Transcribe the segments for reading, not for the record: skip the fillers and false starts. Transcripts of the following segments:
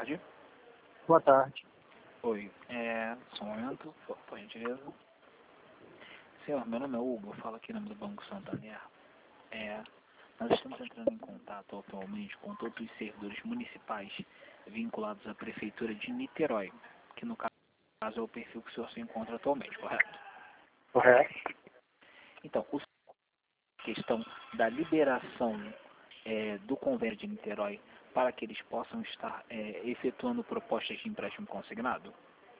tarde. Boa tarde. Oi, só um momento, por gentileza. Senhor, meu nome é Hugo, eu falo aqui no nome do Banco Santander. Nós estamos entrando em contato atualmente com todos os servidores municipais vinculados à Prefeitura de Niterói, que no caso é o perfil que o senhor se encontra atualmente, correto? Correto. Então, a questão da liberação do convênio de Niterói para que eles possam estar efetuando propostas de empréstimo consignado?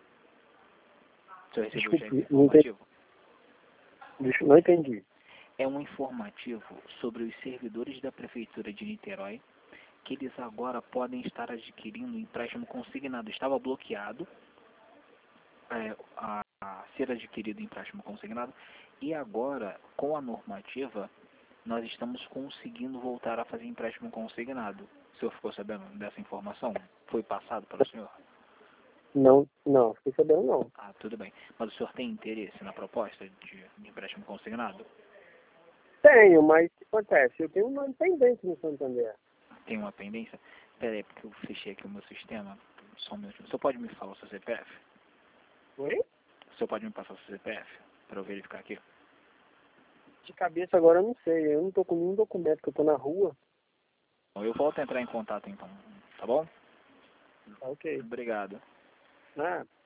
O senhor recebeu já esse informativo? Não entendi. É um informativo sobre os servidores da Prefeitura de Niterói, que eles agora podem estar adquirindo empréstimo consignado. Estava bloqueado a ser adquirido empréstimo consignado, e agora, com a normativa, nós estamos conseguindo voltar a fazer empréstimo consignado. O senhor ficou sabendo dessa informação? Foi passado para o senhor? Não, fiquei sabendo não. Ah, tudo bem. Mas o senhor tem interesse na proposta de empréstimo consignado? Tenho, mas o que acontece? Eu tenho uma pendência no Santander. Tem uma pendência? Espera aí, porque eu fechei aqui o meu sistema. Só um minutinho. O senhor pode me falar o seu CPF? Oi? O senhor pode me passar o seu CPF para eu verificar aqui? De cabeça agora eu não sei. Eu não tô com nenhum documento, que eu tô na rua. Bom, eu volto a entrar em contato então, tá bom? Tá ok. Obrigado. Ah.